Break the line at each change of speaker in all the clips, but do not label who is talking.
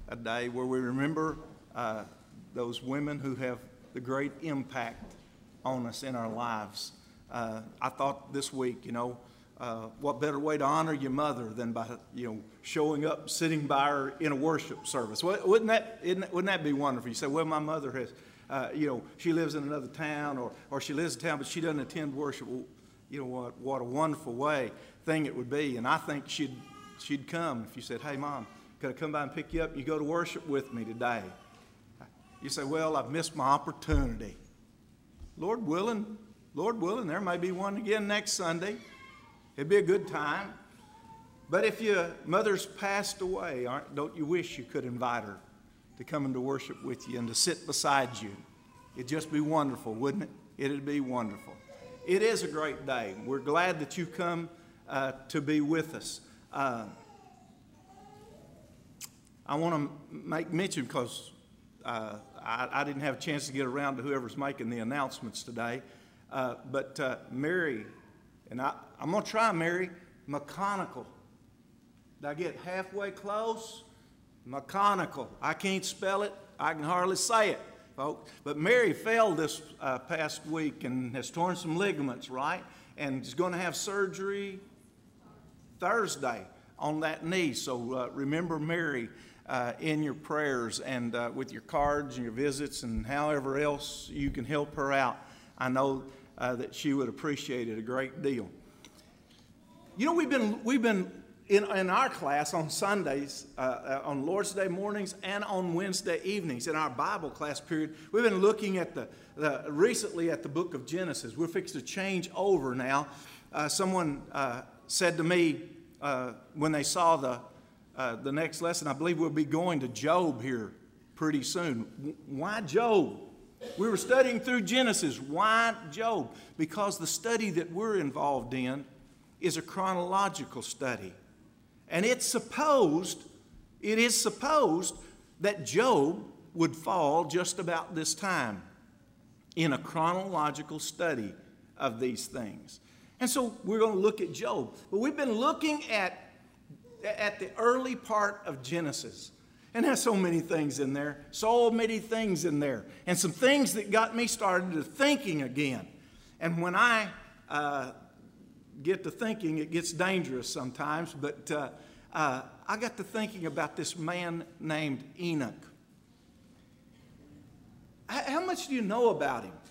a day where we remember those women who have the great impact on us in our lives. I thought this week, what better way to honor your mother than by, showing up, sitting by her in a worship service. Wouldn't that be wonderful? You say, well, my mother has, she lives in another town, or she lives in town, but she doesn't attend worship. Well, you know what a wonderful thing it would be. And I think she'd come if you said, hey, Mom, could I come by and pick you up? You go to worship with me today. You say, well, I've missed my opportunity. Lord willing, there may be one again next Sunday. It'd be a good time. But if your mother's passed away, don't you wish you could invite her to come into worship with you and to sit beside you? It'd just be wonderful, wouldn't it? It'd be wonderful. It is a great day. We're glad that you've come to be with us. I want to make mention because I didn't have a chance to get around to whoever's making the announcements today. But Mary, and I'm going to try Mary, McConicle. Did I get halfway close? McConicle. I can't spell it. I can hardly say it, folks. But Mary fell this past week and has torn some ligaments, right? And is going to have surgery Thursday on that knee. So remember Mary in your prayers and with your cards and your visits and however else you can help her out. I know that she would appreciate it a great deal. We've been in our class on Sundays, on Lord's Day mornings and on Wednesday evenings in our Bible class period. We've been looking at recently at the book of Genesis. We're fixed to change over now. Someone said to me when they saw the next lesson, I believe we'll be going to Job here pretty soon. Why Job? We were studying through Genesis. Why Job? Because the study that we're involved in is a chronological study. And it is supposed that Job would fall just about this time in a chronological study of these things. And so we're going to look at Job. But we've been looking at the early part of Genesis. And there's so many things in there. And some things that got me started to thinking again. And when I get to thinking, it gets dangerous sometimes. But I got to thinking about this man named Enoch. How much do you know about him?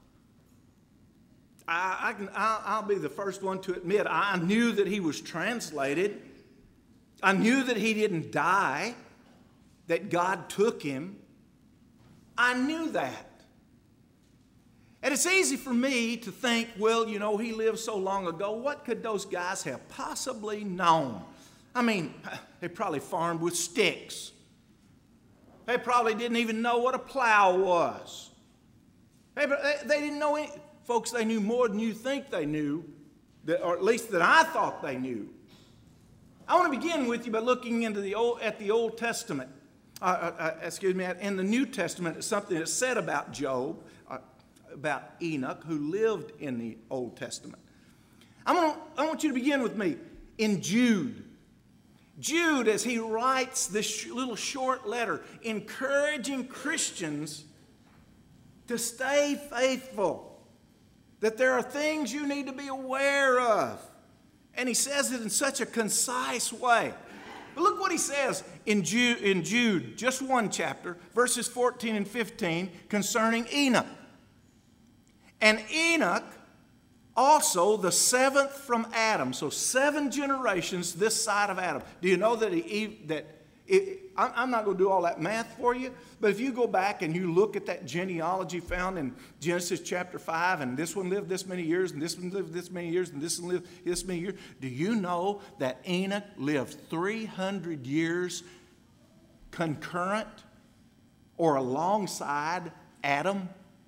I'll be the first one to admit I knew that he was translated. I knew that he didn't die, that God took him. I knew that. And it's easy for me to think, well, he lived so long ago. What could those guys have possibly known? I mean, they probably farmed with sticks. They probably didn't even know what a plow was. They didn't know any. Folks, they knew more than you think they knew, or at least that I thought they knew. I want to begin with you by looking into at the Old Testament. In the New Testament, it's something that's said about Job, about Enoch, who lived in the Old Testament. I want you to begin with me in Jude. Jude, as he writes this little short letter, encouraging Christians to stay faithful, that there are things you need to be aware of. And he says it in such a concise way. But look what he says in Jude, just one chapter, verses 14 and 15, concerning Enoch. And Enoch, also the seventh from Adam. So 7 generations this side of Adam. Do you know that I'm not going to do all that math for you, but if you go back and you look at that genealogy found in Genesis chapter 5, and this one lived this many years, and this one lived this many years, and this one lived this many years, do you know that Enoch lived 300 years concurrent or alongside Adam?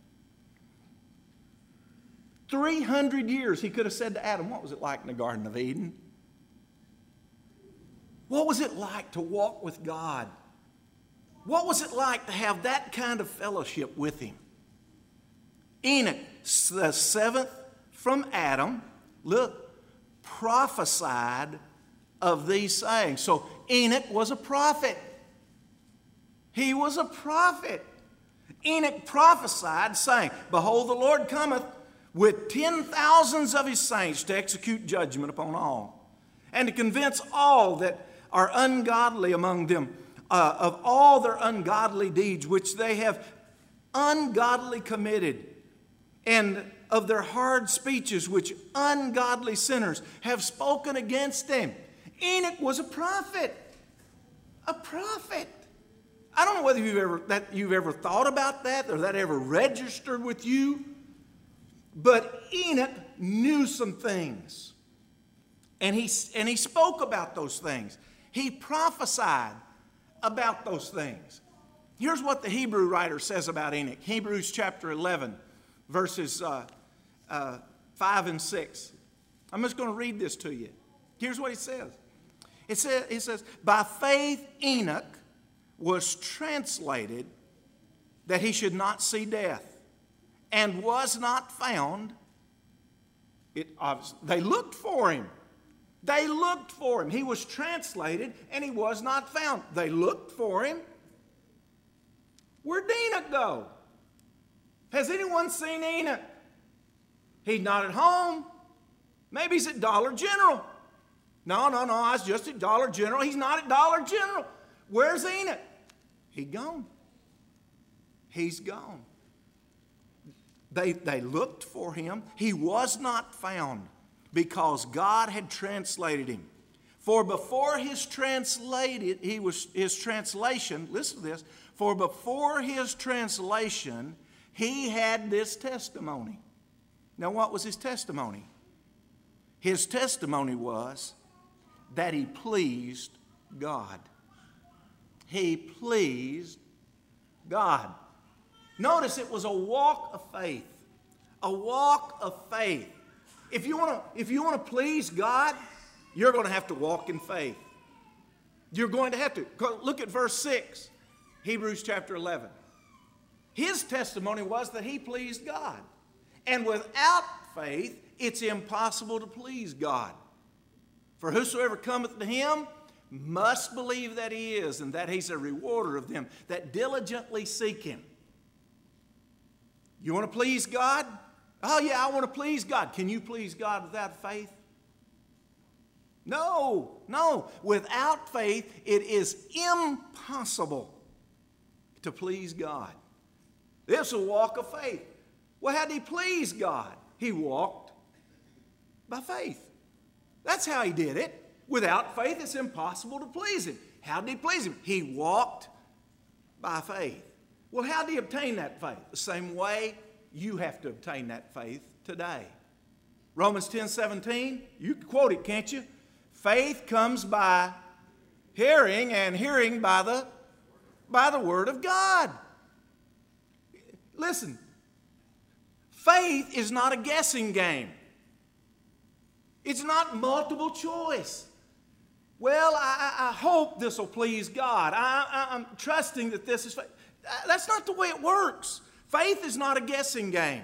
300 years. He could have said to Adam, what was it like in the Garden of Eden? What was it like to walk with God? What was it like to have that kind of fellowship with him? Enoch, the seventh from Adam, look, prophesied of these sayings. So Enoch was a prophet. He was a prophet. Enoch prophesied, saying, Behold, the Lord cometh with 10,000s of his saints to execute judgment upon all, and to convince all that are ungodly among them of all their ungodly deeds which they have ungodly committed, and of their hard speeches which ungodly sinners have spoken against them. Enoch was a prophet. A prophet. I don't know whether you've ever thought about that or that ever registered with you, but Enoch knew some things. And he spoke about those things. He prophesied about those things. Here's what the Hebrew writer says about Enoch. Hebrews chapter 11, verses 5 and 6. I'm just going to read this to you. Here's what he says. It says, by faith Enoch was translated that he should not see death, and was not found. They looked for him. They looked for him. He was translated and he was not found. They looked for him. Where'd Enoch go? Has anyone seen Enoch? He's not at home. Maybe he's at Dollar General. No, I was just at Dollar General. He's not at Dollar General. Where's Enoch? He's gone. He's gone. They looked for him. He was not found because God had translated him. For before his translation, listen to this, for before his translation, he had this testimony. Now, what was his testimony? His testimony was that he pleased God. He pleased God. Notice it was a walk of faith. A walk of faith. If you want to please God, you're going to have to walk in faith. You're going to have to. Look at verse 6, Hebrews chapter 11. His testimony was that he pleased God. And without faith, it's impossible to please God. For whosoever cometh to him must believe that he is, and that he's a rewarder of them that diligently seek him. You want to please God? Oh yeah, I want to please God. Can you please God without faith? No. Without faith, it is impossible to please God. This is a walk of faith. Well, how did he please God? He walked by faith. That's how he did it. Without faith, it's impossible to please him. How did he please him? He walked by faith. Well, how did he obtain that faith? The same way you have to obtain that faith today. Romans 10:17, you can quote it, can't you? Faith comes by hearing, and hearing by the Word of God. Listen, faith is not a guessing game. It's not multiple choice. Well, I hope this will please God. I'm trusting that this is faith. That's not the way it works. Faith is not a guessing game.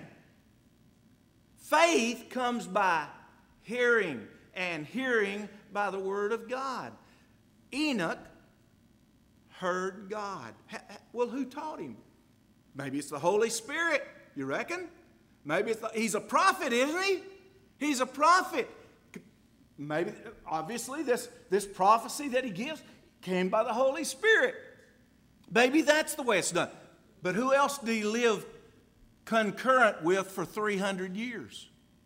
Faith comes by hearing, and hearing by the Word of God. Enoch heard God. Well, who taught him? Maybe it's the Holy Spirit, you reckon? Maybe he's a prophet, isn't he? He's a prophet. Maybe, obviously, this prophecy that he gives came by the Holy Spirit. Maybe that's the way it's done. But who else did he live concurrent with for 300 years?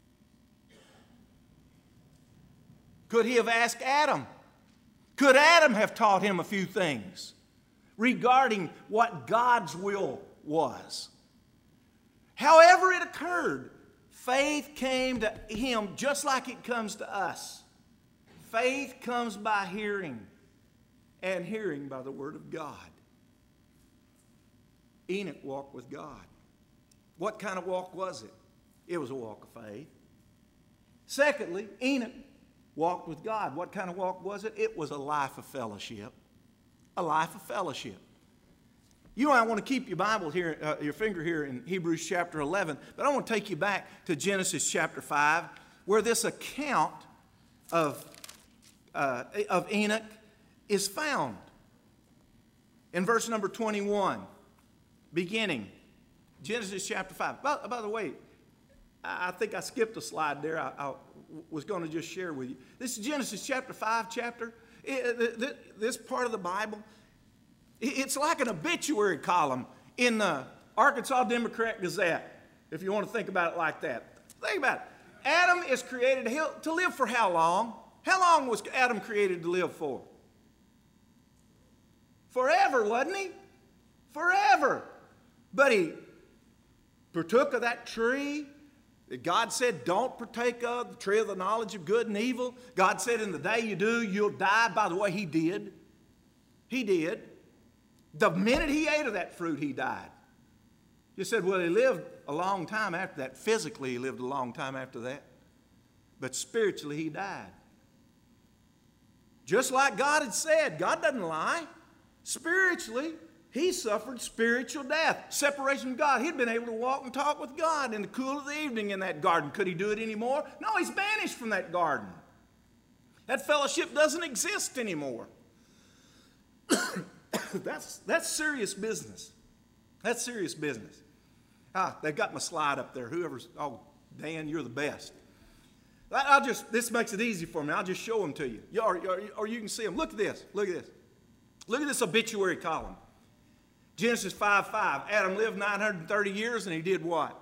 Could he have asked Adam? Could Adam have taught him a few things regarding what God's will was? However it occurred, faith came to him just like it comes to us. Faith comes by hearing, and hearing by the Word of God. Enoch walked with God. What kind of walk was it? It was a walk of faith. Secondly, Enoch walked with God. What kind of walk was it? It was a life of fellowship. A life of fellowship. You know, I want to keep your Bible here, your finger here in Hebrews chapter 11, but I want to take you back to Genesis chapter 5, where this account of Enoch is found. in verse number 21, beginning, Genesis chapter 5. By the way, I think I skipped a slide there. I was going to just share with you. This is Genesis chapter 5 chapter. This part of the Bible, it's like an obituary column in the Arkansas Democrat Gazette, if you want to think about it like that. Think about it. Adam is created to live for how long? How long was Adam created to live for? Forever, wasn't he? Forever. But he partook of that tree that God said, don't partake of, the tree of the knowledge of good and evil. God said, in the day you do, you'll die. By the way, he did. He did. The minute he ate of that fruit, he died. You said, well, he lived a long time after that. Physically, he lived a long time after that. But spiritually, he died. Just like God had said, God doesn't lie. Spiritually, he suffered spiritual death, separation from God. He'd been able to walk and talk with God in the cool of the evening in that garden. Could he do it anymore? No, he's banished from that garden. That fellowship doesn't exist anymore. That's serious business. That's serious business. They've got my slide up there. Oh, Dan, you're the best. This makes it easy for me. I'll just show them to you. Or you can see them. Look at this. Look at this. Look at this obituary column. Genesis 5:5. Adam lived 930 years and he did what?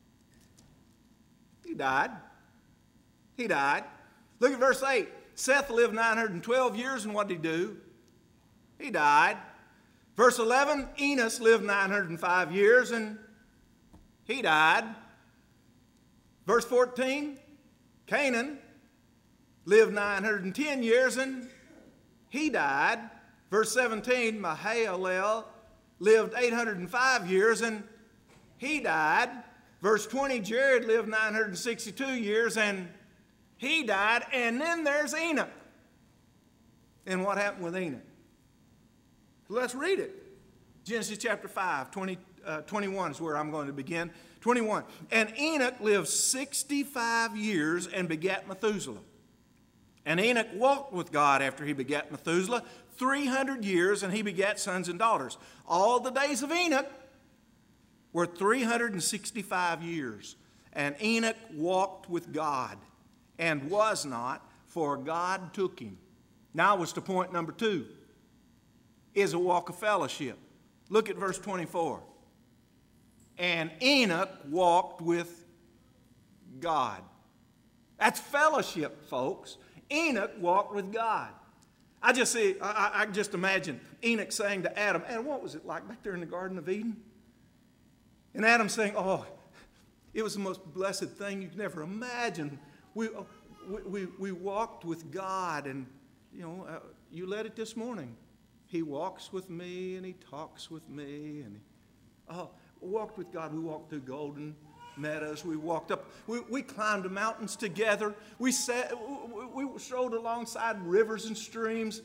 He died. He died. Look at verse 8. Seth lived 912 years and what did he do? He died. Verse 11. Enos lived 905 years and he died. Verse 14. Canaan lived 910 years and he died. Verse 17, Mahalalel lived 805 years and he died. Verse 20, Jared lived 962 years and he died. And then there's Enoch. And what happened with Enoch? Let's read it. Genesis chapter 5, 21 is where I'm going to begin. 21. And Enoch lived 65 years and begat Methuselah. And Enoch walked with God after he begat Methuselah 300 years, and he begat sons and daughters. All the days of Enoch were 365 years. And Enoch walked with God and was not, for God took him. Now was to point number 2, is a walk of fellowship. Look at verse 24. And Enoch walked with God. That's fellowship, folks. Enoch walked with God. I just imagine Enoch saying to Adam, Adam, what was it like back there in the Garden of Eden? And Adam saying, oh, it was the most blessed thing you could never imagine. We walked with God, and you led it this morning. He walks with me and he talks with me, and we walked with God. We walked through golden meadows. We walked up. We climbed the mountains together. We strolled alongside rivers and streams.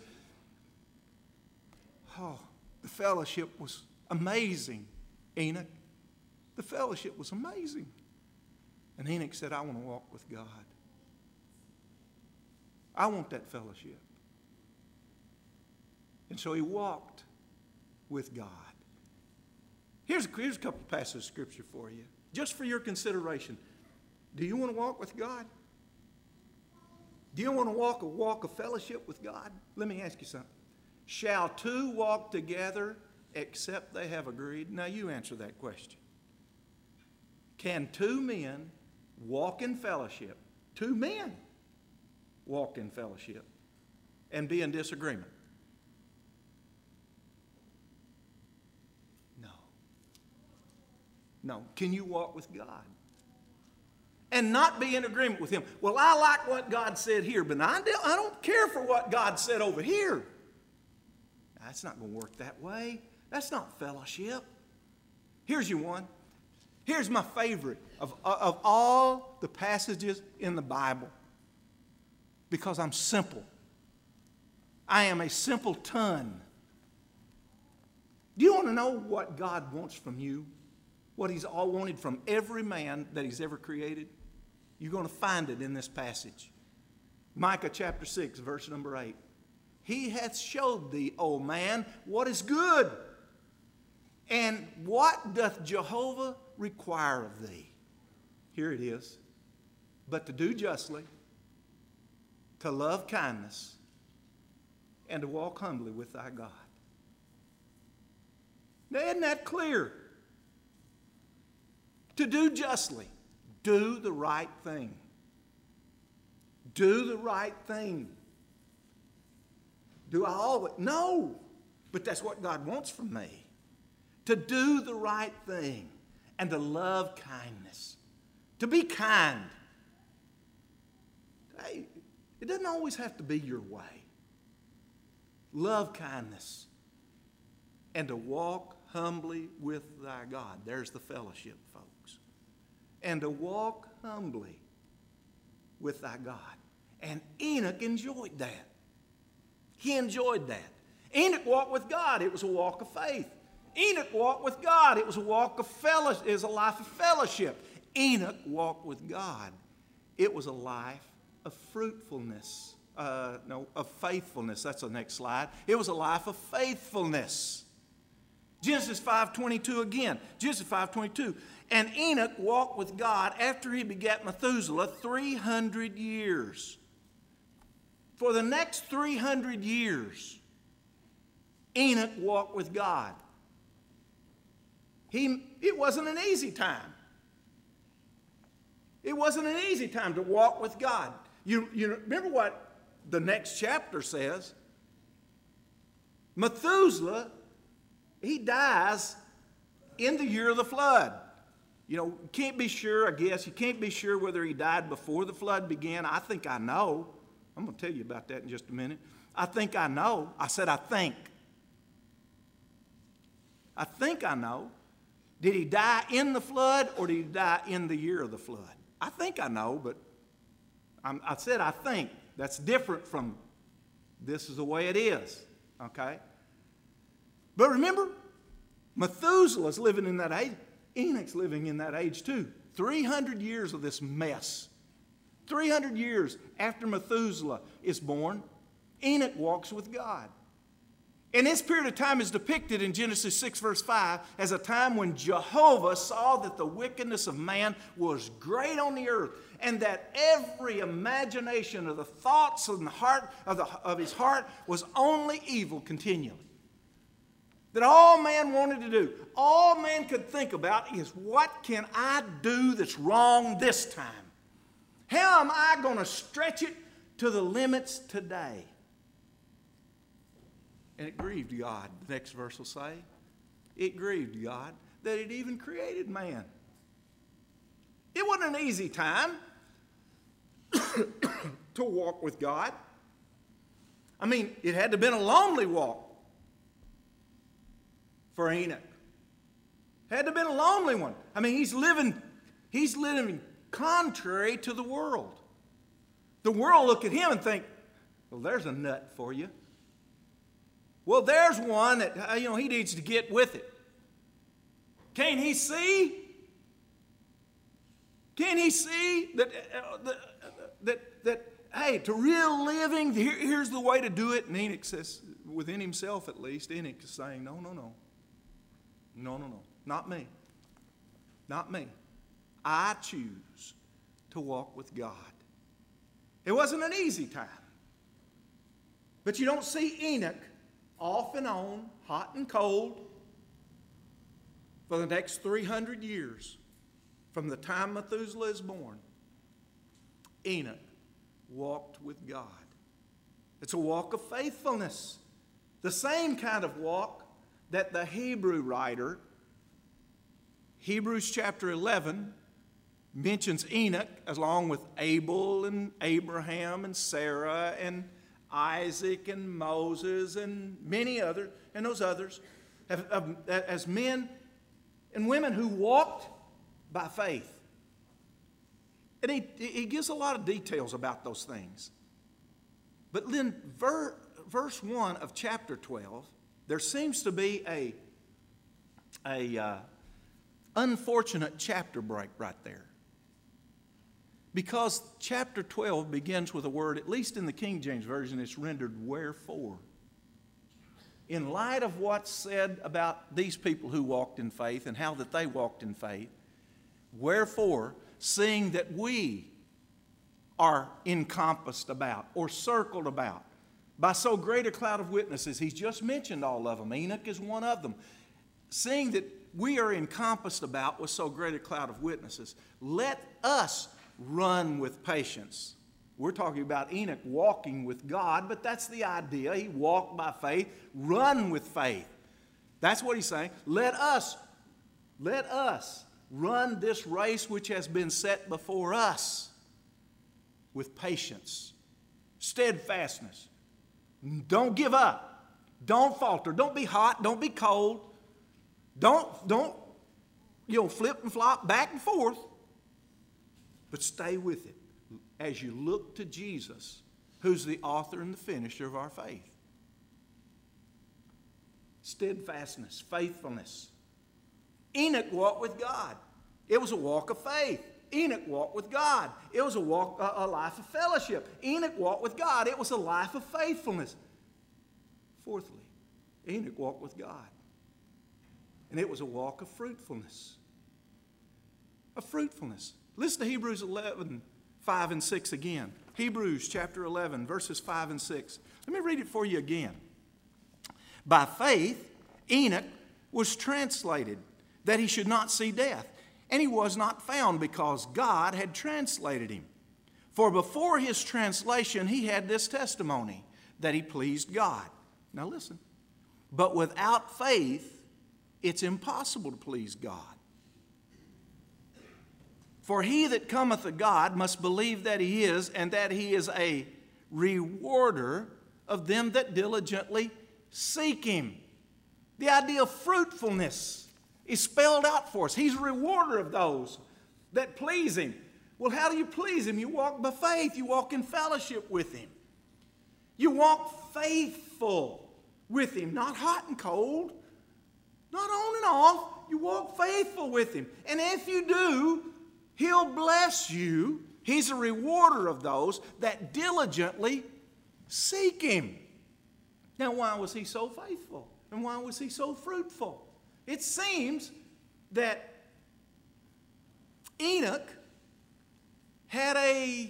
Oh, the fellowship was amazing, Enoch. The fellowship was amazing. And Enoch said, I want to walk with God. I want that fellowship. And so he walked with God. Here's a couple of passages of Scripture for you, just for your consideration. Do you want to walk with God? Do you want to walk a walk of fellowship with God? Let me ask you something. Shall two walk together except they have agreed? Now you answer that question. Can two men walk in fellowship? Two men walk in fellowship and be in disagreement? No. Can you walk with God and not be in agreement with him? Well, I like what God said here, but I don't care for what God said over here. That's not going to work that way. That's not fellowship. Here's you one. Here's my favorite of all the passages in the Bible, because I'm simple. I am a simpleton. Do you want to know what God wants from you? What he's all wanted from every man that he's ever created? You're going to find it in this passage. Micah chapter 6, verse number 8. He hath showed thee, O man, what is good. And what doth Jehovah require of thee? Here it is. But to do justly, to love kindness, and to walk humbly with thy God. Now, isn't that clear? To do justly, do the right thing. Do the right thing. Do I always? No. But that's what God wants from me. To do the right thing and to love kindness. To be kind. Hey, it doesn't always have to be your way. Love kindness and to walk humbly with thy God. There's the fellowship, folks. And to walk humbly with thy God. And Enoch enjoyed that. He enjoyed that. Enoch walked with God. It was a walk of faith. Enoch walked with God. It was a walk of fellowship. It was a life of fellowship. Enoch walked with God. It was a life of fruitfulness. Of faithfulness. That's the next slide. It was a life of faithfulness. Genesis 5:22 again. Genesis 5:22. And Enoch walked with God after he begat Methuselah 300 years. For the next 300 years, Enoch walked with God. It wasn't an easy time. It wasn't an easy time to walk with God. You remember what the next chapter says? Methuselah, he dies in the year of the flood. You can't be sure, I guess. You can't be sure whether he died before the flood began. I think I know. I'm going to tell you about that in just a minute. I think I know. I said I think. I think I know. Did he die in the flood or did he die in the year of the flood? I think I know, but I said I think. That's different from this is the way it is, okay? But remember, Methuselah's living in that age. Enoch's living in that age too. 300 years of this mess. 300 years after Methuselah is born, Enoch walks with God. And this period of time is depicted in Genesis 6 verse 5 as a time when Jehovah saw that the wickedness of man was great on the earth and that every imagination of the thoughts of the heart of his heart was only evil continually. That all man wanted to do, all man could think about is what can I do that's wrong this time? How am I going to stretch it to the limits today? And it grieved God, the next verse will say. It grieved God that it even created man. It wasn't an easy time to walk with God. I mean, it had to have been a lonely walk for Enoch. Had to have been a lonely one. I mean, he's living contrary to the world. The world look at him and think, well, there's a nut for you. Well, there's one that, he needs to get with it. Can't he see? Can't he see that hey, to real living, here's the way to do it? And Enoch says, within himself at least, Enoch is saying, no, not me. Not me. I choose to walk with God. It wasn't an easy time. But you don't see Enoch off and on, hot and cold, for the next 300 years, from the time Methuselah is born. Enoch walked with God. It's a walk of faithfulness. The same kind of walk that the Hebrew writer, Hebrews chapter 11, mentions Enoch along with Abel and Abraham and Sarah and Isaac and Moses and many others, and those others, as men and women who walked by faith. And he gives a lot of details about those things. But then verse 1 of chapter 12, there seems to be a unfortunate chapter break right there. Because chapter 12 begins with a word, at least in the King James Version, it's rendered wherefore. In light of what's said about these people who walked in faith and how that they walked in faith, wherefore, seeing that we are encompassed about or circled about by so great a cloud of witnesses, he's just mentioned all of them. Enoch is one of them. Seeing that we are encompassed about with so great a cloud of witnesses, let us run with patience. We're talking about Enoch walking with God, but that's the idea. He walked by faith, run with faith. That's what he's saying. Let us run this race which has been set before us with patience, steadfastness. Don't give up. Don't falter. Don't be hot. Don't be cold. Don't flip and flop back and forth. But stay with it as you look to Jesus, who's the author and the finisher of our faith. Steadfastness, faithfulness. Enoch walked with God. It was a walk of faith. Enoch walked with God. It was a life of fellowship. Enoch walked with God. It was a life of faithfulness. Fourthly, Enoch walked with God. And it was a walk of fruitfulness. Of fruitfulness. Listen to Hebrews 11, 5 and 6 again. Hebrews chapter 11, verses 5 and 6. Let me read it for you again. By faith, Enoch was translated that he should not see death. And he was not found because God had translated him. For before his translation, he had this testimony, that he pleased God. Now listen. But without faith, it's impossible to please God. For he that cometh to God must believe that he is, and that he is a rewarder of them that diligently seek him. The idea of fruitfulness is spelled out for us. He's a rewarder of those that please him. Well, how do you please him? You walk by faith. You walk in fellowship with him. You walk faithful with him, not hot and cold, not on and off. You walk faithful with him. And if you do, he'll bless you. He's a rewarder of those that diligently seek him. Now, why was he so faithful? And why was he so fruitful? It seems that Enoch had an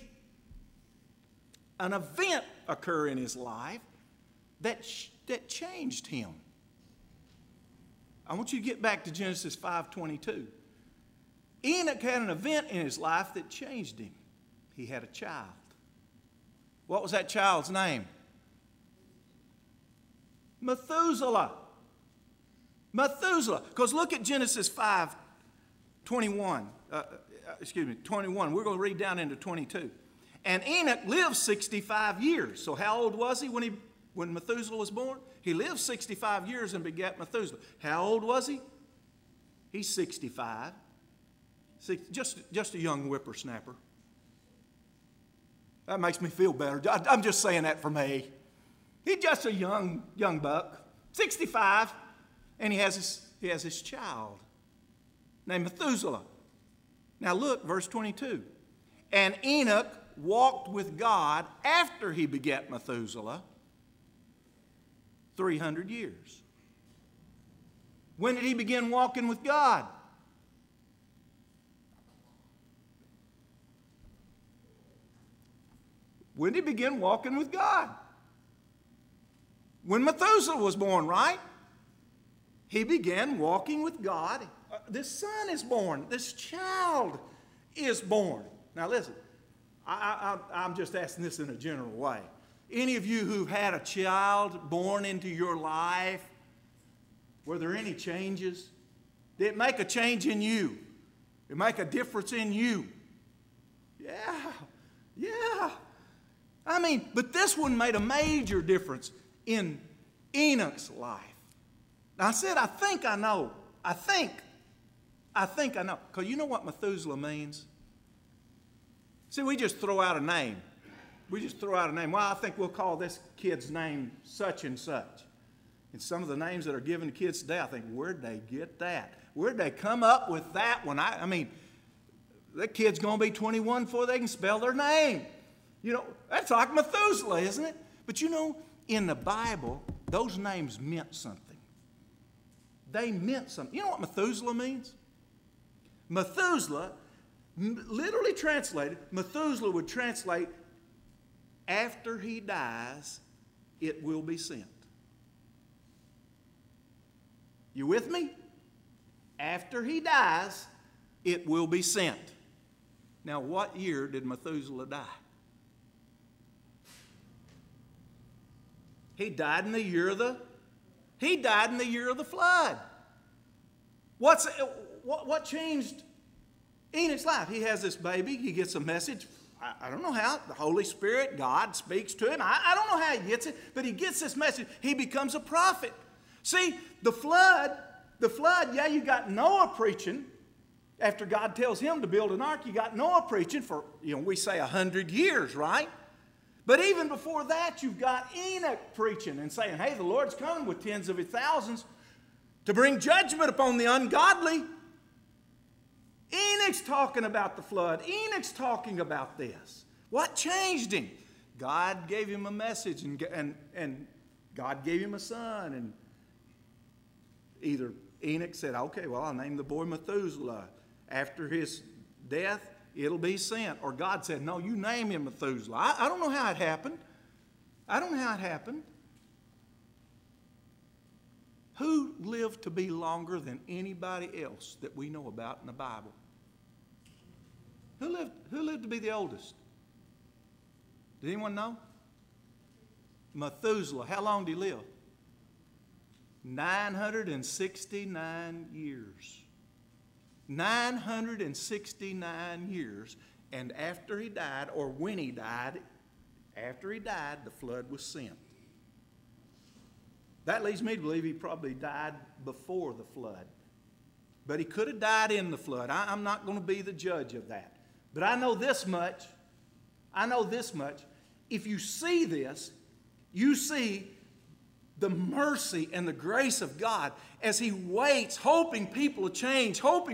event occur in his life that changed him. I want you to get back to Genesis 5:22. Enoch had an event in his life that changed him. He had a child. What was that child's name? Methuselah. Methuselah. Because look at Genesis 5:21. 21. We're going to read down into 22. And Enoch lived 65 years. So how old was he when Methuselah was born? He lived 65 years and begat Methuselah. How old was he? He's 65. Just a young whippersnapper. That makes me feel better. I'm just saying that for me. He's just a young buck, 65, and he has his child named Methuselah. Now look, verse 22. And Enoch walked with God after he begat Methuselah 300 years. When did he begin walking with God? When did he begin walking with God? When Methuselah was born, right? He began walking with God. This son is born. This child is born. Now listen, I'm just asking this in a general way. Any of you who've had a child born into your life, were there any changes? Did it make a change in you? Did it make a difference in you? Yeah. I mean, but this one made a major difference in Enoch's life. Now I said, I think I know. I think I know. Because you know what Methuselah means? See, we just throw out a name. Well, I think we'll call this kid's name such and such. And some of the names that are given to kids today, I think, where'd they get that? Where'd they come up with that one? I mean, that kid's going to be 21 before they can spell their name. You know, that's like Methuselah, isn't it? But you know, in the Bible, those names meant something. They meant something. You know what Methuselah means? Methuselah, literally translated, Methuselah would translate, after he dies, it will be sent. You with me? After he dies, it will be sent. Now, what year did Methuselah die? He died in the year of the flood. What changed Enoch's life? He has this baby. He gets a message. I don't know how. The Holy Spirit, God speaks to him. I don't know how he gets it, but he gets this message. He becomes a prophet. See, the flood, yeah, you got Noah preaching. After God tells him to build an ark, you got Noah preaching for, we say 100 years, right? But even before that, you've got Enoch preaching and saying, hey, the Lord's coming with tens of thousands to bring judgment upon the ungodly. Enoch's talking about the flood. Enoch's talking about this. What changed him? God gave him a message, and God gave him a son. And either Enoch said, okay, well, I'll name the boy Methuselah. After his death, it'll be sent. Or God said, no, you name him Methuselah. I don't know how it happened. Who lived to be longer than anybody else that we know about in the Bible? Who lived to be the oldest? Did anyone know? Methuselah. How long did he live? 969 years. 969 years. And after he died, or when he died, the flood was sent. That leads me to believe he probably died before the flood. But he could have died in the flood. I'm not going to be the judge of that. But I know this much. If you see this, you see the mercy and the grace of God as he waits, hoping people will change, so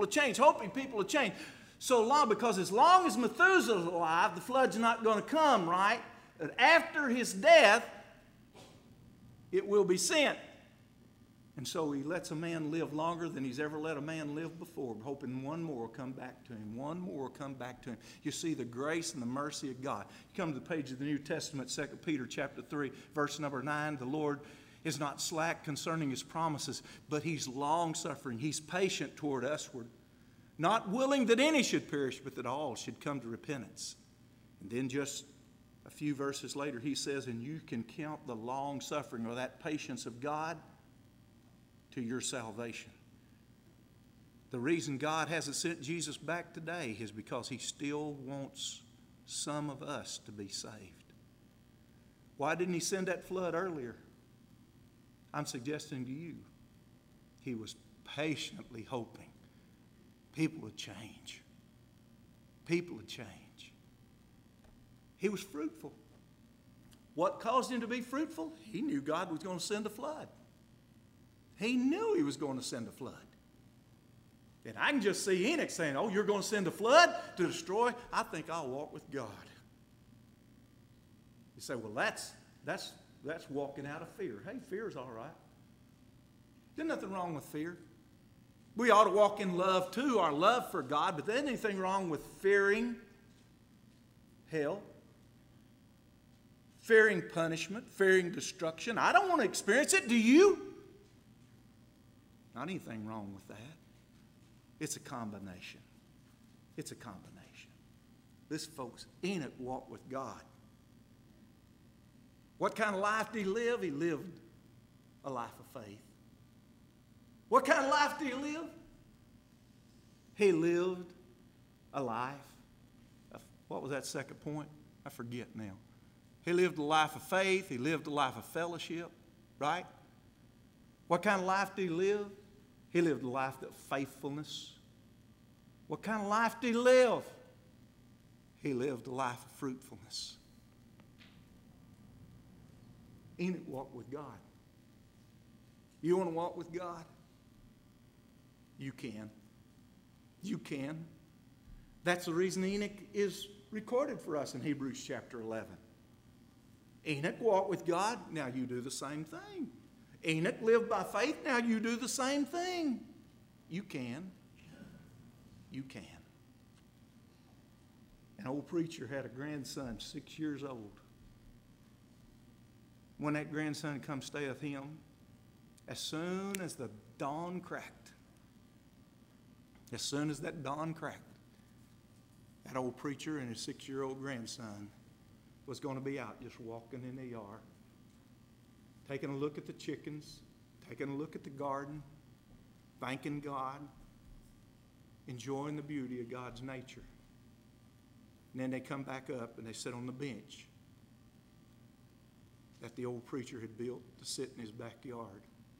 long, because as long as Methuselah's alive, the flood's not going to come, right? But after his death, it will be sent. And so he lets a man live longer than he's ever let a man live before, hoping one more will come back to him. You see the grace and the mercy of God. You come to the page of the New Testament, 2 Peter chapter 3, verse number 9. The Lord is not slack concerning his promises, but he's long-suffering. He's patient toward usward, not willing that any should perish, but that all should come to repentance. And then just a few verses later, he says, and you can count the long-suffering or that patience of God to your salvation. The reason God hasn't sent Jesus back today is because he still wants some of us to be saved. Why didn't he send that flood earlier? I'm suggesting to you, he was patiently hoping people would change. He was fruitful. What caused him to be fruitful? He knew God was going to send a flood. He knew he was going to send a flood. And I can just see Enoch saying, oh, you're going to send a flood to destroy? I think I'll walk with God. You say, well, that's walking out of fear. Hey, fear's all right. There's nothing wrong with fear. We ought to walk in love too, our love for God, but there isn't anything wrong with fearing hell, fearing punishment, fearing destruction. I don't want to experience it. Do you? Not anything wrong with that. It's a combination. This, folks, Enoch walked with God. What kind of life did he live? He lived a life of faith. What kind of life did he live? He lived a life of, what was that second point? I forget now. He lived a life of faith. He lived a life of fellowship, right? What kind of life did he live? He lived a life of faithfulness. What kind of life did he live? He lived a life of fruitfulness. Enoch walked with God. You want to walk with God? You can. That's the reason Enoch is recorded for us in Hebrews chapter 11. Enoch walked with God, now you do the same thing. Enoch lived by faith, now you do the same thing. You can. You can. An old preacher had a grandson, 6 years old. When that grandson come stay with him, as soon as the dawn cracked, as soon as that dawn cracked, that old preacher and his 6-year-old grandson was going to be out just walking in the yard, taking a look at the chickens, taking a look at the garden, thanking God, enjoying the beauty of God's nature. And then they come back up and they sit on the bench that the old preacher had built to sit in his backyard.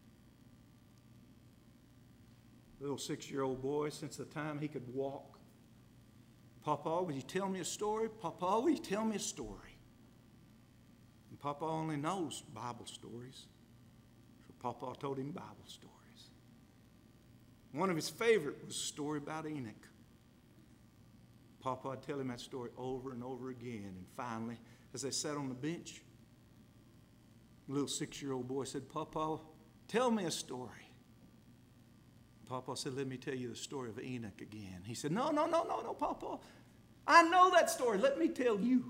The little 6-year-old boy, since the time he could walk, Papa, will you tell me a story? Papa, will you tell me a story? And Papa only knows Bible stories. So Papa told him Bible stories. One of his favorite was a story about Enoch. Papa would tell him that story over and over again. And finally, as they sat on the bench, the little 6-year-old boy said, Papa, tell me a story. Papa said, let me tell you the story of Enoch again. He said, no, Papa. I know that story. Let me tell you.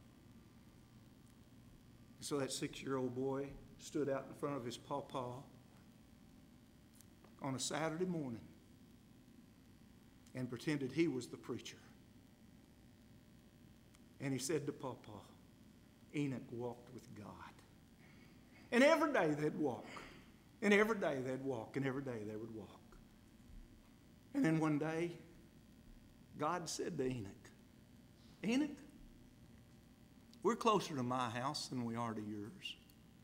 So that 6-year-old boy stood out in front of his papa on a Saturday morning and pretended he was the preacher. And he said to Papa, Enoch walked with God. And every day they'd walk. And every day they'd walk. And every day they would walk. And then one day, God said to Enoch, Enoch, we're closer to my house than we are to yours.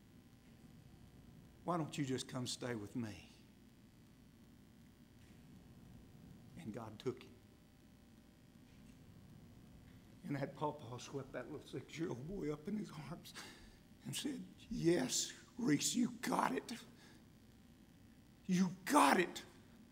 Why don't you just come stay with me? And God took him. And that papa swept that little 6-year-old boy up in his arms and said, yes, Reese, you got it. You got it.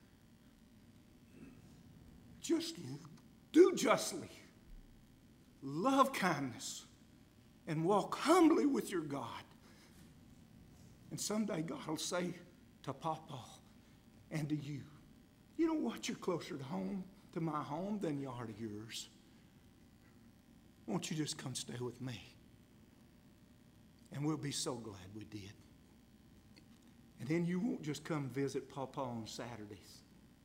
Just do justly, love kindness, and walk humbly with your God. And someday God will say to Papa and to you, you know what? You're closer to home, to my home, than you are to yours. Won't you just come stay with me? And we'll be so glad we did. And then you won't just come visit Papa on Saturdays.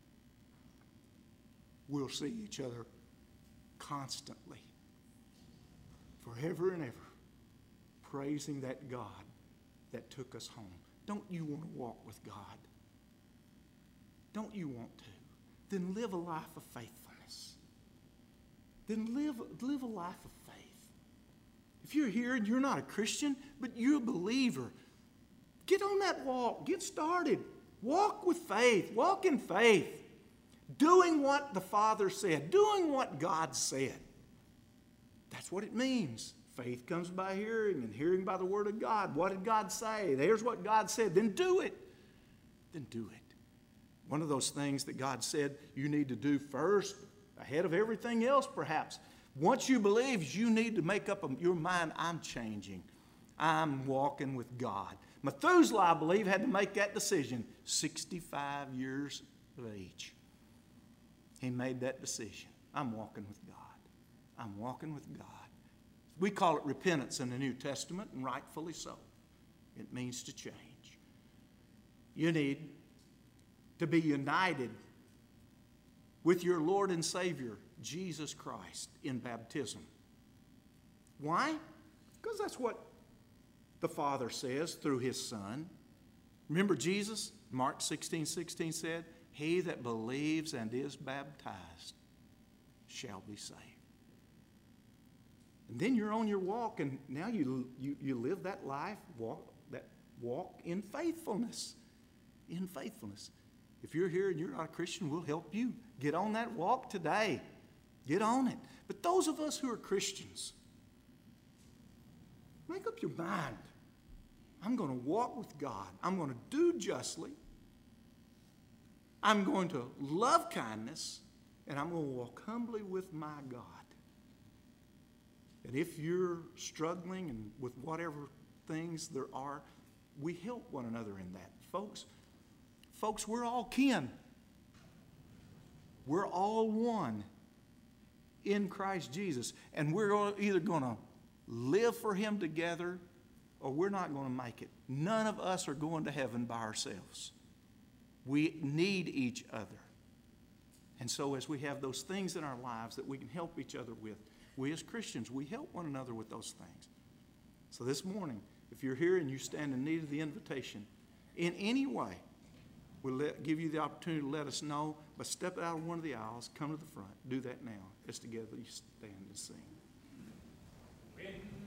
We'll see each other constantly, forever and ever, praising that God that took us home. Don't you want to walk with God? Don't you want to? Then live a life of faithfulness. Then live a life of faith. If you're here and you're not a Christian, but you're a believer, get on that walk. Get started. Walk with faith. Walk in faith. Doing what the Father said. Doing what God said. That's what it means. Faith comes by hearing, and hearing by the Word of God. What did God say? There's what God said. Then do it. Then do it. One of those things that God said you need to do first, ahead of everything else perhaps. Once you believe, you need to make up your mind, I'm changing. I'm walking with God. Methuselah, I believe, had to make that decision 65 years of age. He made that decision. I'm walking with God. I'm walking with God. We call it repentance in the New Testament, and rightfully so. It means to change. You need to be united with your Lord and Savior, Jesus Christ, in baptism. Why? Because that's what the Father says through His Son. Remember Jesus? Mark 16:16 said, he that believes and is baptized shall be saved. And then you're on your walk, and now you live that life, walk in faithfulness. In faithfulness. If you're here and you're not a Christian, we'll help you. Get on that walk today. Get on it. But those of us who are Christians, make up your mind. I'm going to walk with God. I'm going to do justly. I'm going to love kindness, and I'm going to walk humbly with my God. And if you're struggling and with whatever things there are, we help one another in that. Folks, we're all kin. We're all one in Christ Jesus. And we're either going to live for Him together or we're not going to make it. None of us are going to heaven by ourselves. We need each other. And so as we have those things in our lives that we can help each other with, we as Christians, we help one another with those things. So this morning, if you're here and you stand in need of the invitation, in any way, we'll give you the opportunity to let us know, but step out of one of the aisles, come to the front. Do that now. As together you stand and sing.